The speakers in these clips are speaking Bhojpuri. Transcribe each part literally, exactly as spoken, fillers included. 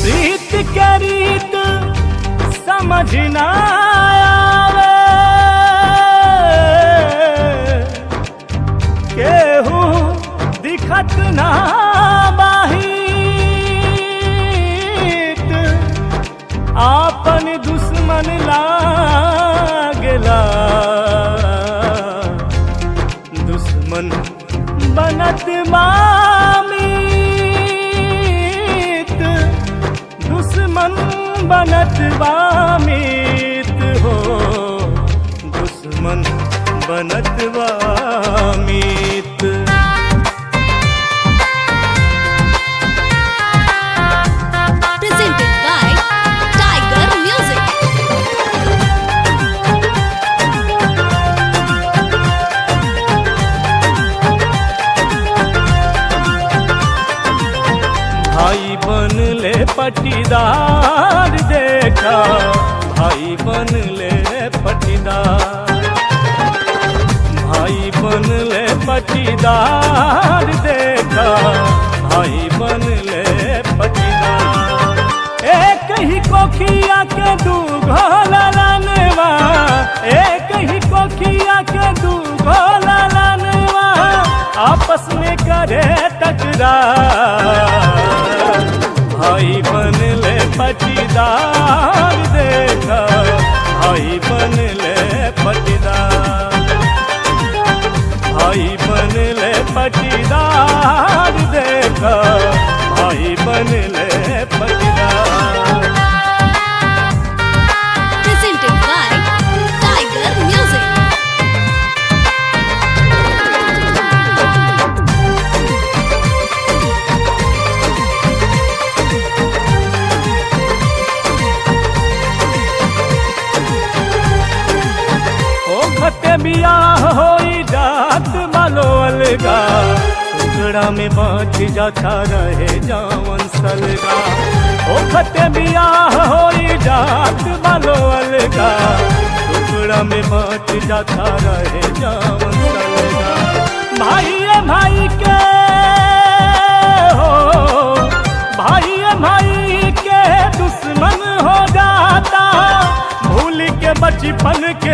रीत के रीत समझ ना आवे, केहू दिखत ना बाहित, आपन दुश्मन लागेला, दुश्मन बनत बामीत, दुश्मन बनत बामीत हो, दुश्मन बनत बामीत। Presented by Tiger Music. भाई बनले पटीदार देखा, भाई बनले पटीदार, भाई बनले पटीदार देखा, भाई बनले पटीदार। एक ही कोखिया के दू घोला लानवा, एक ही कोखिया के दू घोला लानवा, आपस में करे टकरार। भाई बनले पटीदार देखा, भाई बनले पटीदार, भाई बनले पटीदार देखा, भाई बनले पटीदार। Presented by Tiger Music. ओखते बियाह होई जात बालो अलगा, टुकड़ा में बाँट जाता रहे जावन सलगा। ओखते बियाह होई जात बालो अलगा, टुकड़ा में बाँट जाता रहे जावन सलगा। भाई भाई के हो, भाई भाई के दुश्मन हो जाता, भूल के बचपन के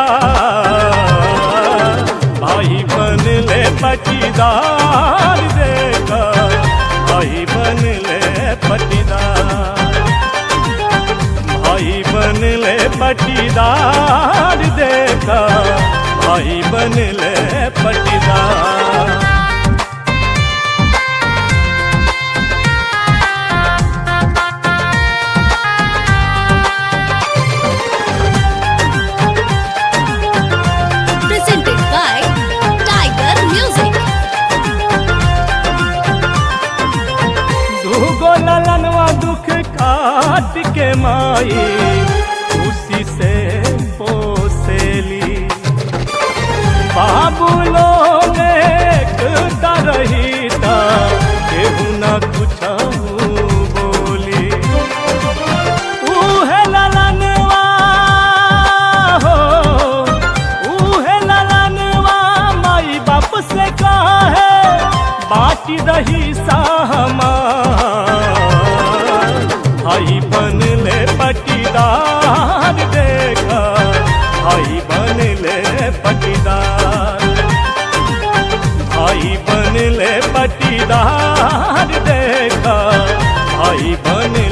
प्यार। भाई बनले पटीदार देखा, भाई बनले पटीदार, भाई बनले पटीदार देखा, भाई बनले पटीदार। Presented by Tiger Music. दूगो ललनवा दुख काट के माई, खुशी से पोसेली। बाबू लोग एकता रही ता, केहू न कुछ बोली। उहे ललनवा हो, उहे ललनवा माई बाप से काहे बाटी रही साहमार। भाई बनले पटीदार देखा, भाई बनले पटीदार, भाई बनले पटीदार देखा, भाई बन